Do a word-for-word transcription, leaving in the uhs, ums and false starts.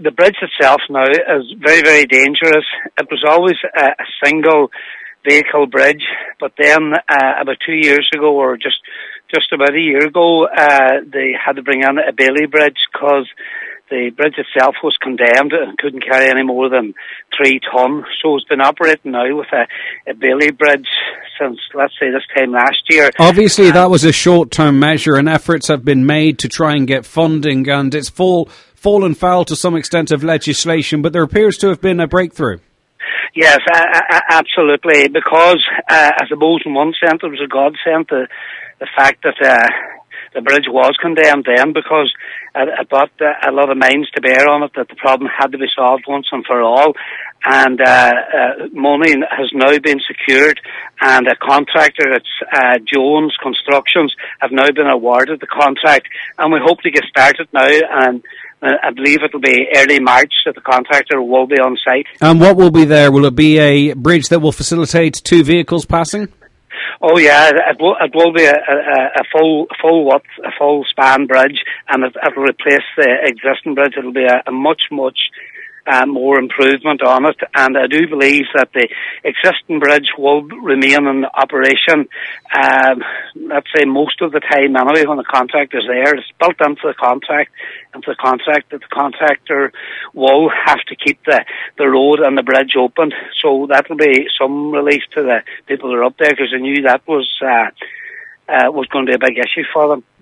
the bridge itself now is very, very dangerous. It was always a, a single vehicle bridge, but then uh, about two years ago, or just just about a year ago, uh, they had to bring in a Bailey bridge because the bridge itself was condemned and couldn't carry any more than three ton. So it's been operating now with a, a Bailey bridge since, let's say, this time last year. Obviously, um, that was a short-term measure, and efforts have been made to try and get funding, and it's fall, fallen foul to some extent of legislation, but there appears to have been a breakthrough. Yes, uh, uh, absolutely, because uh, I suppose in one sense it was a godsend, the, the fact that uh, the bridge was condemned then, because it, it brought a lot of minds to bear on it, that the problem had to be solved once and for all, and uh, uh, money has now been secured, and a contractor, it's uh, Jones Constructions, have now been awarded the contract, and we hope to get started now, and Uh, I believe it will be early March that the contractor will be on site. And what will be there? Will it be a bridge that will facilitate two vehicles passing? Oh yeah, it will, it will be a, a, a full, full width, a full span bridge, and it will replace the existing bridge. It will be a, a much, much Uh, more improvement on it, and I do believe that the existing bridge will remain in operation, um, let's say most of the time anyway when the contract is there. It's built into the contract, into the contract that the contractor will have to keep the, the road and the bridge open, so that will be some relief to the people that are up there, because I knew that was, uh, uh, was going to be a big issue for them.